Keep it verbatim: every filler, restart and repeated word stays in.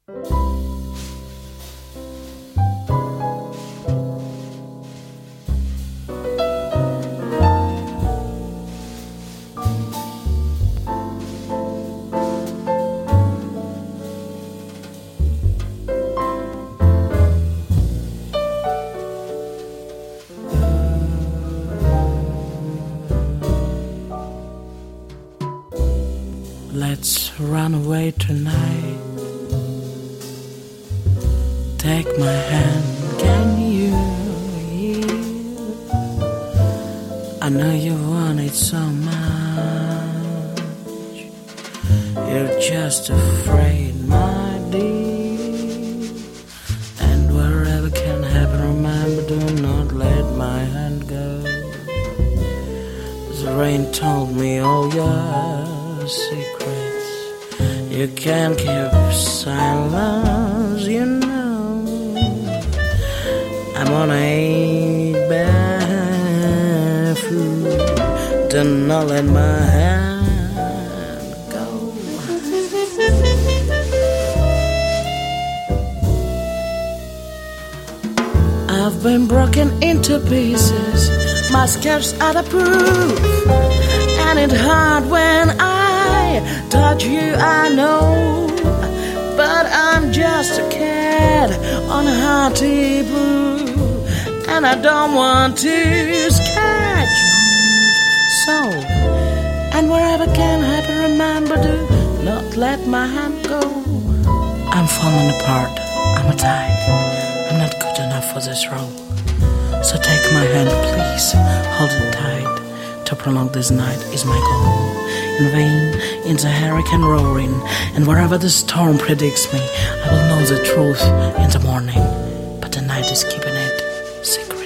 Let's run away tonight. Take my hand, can you hear? I know you want it so much. You're just afraid, my dear. And wherever can happen, remember, do not let my hand go. The rain told me all your secrets. You can't keep silence, you know. I'm on a bad food. Do not let my hand go. I've been broken into pieces. My scars are the proof. And it's hard when I touch you, I know. But I'm just a cat on a hearty blue, and I don't want to scratch you. So, and wherever can happen, remember, do not let my hand go. I'm falling apart, I'm a tide. I'm not good enough for this role. So take my hand, please, hold it tight. To prolong this night is my goal. In vain, in the hurricane roaring, and wherever the storm predicts me, I will know the truth in the morning. But the night is keeping it secret.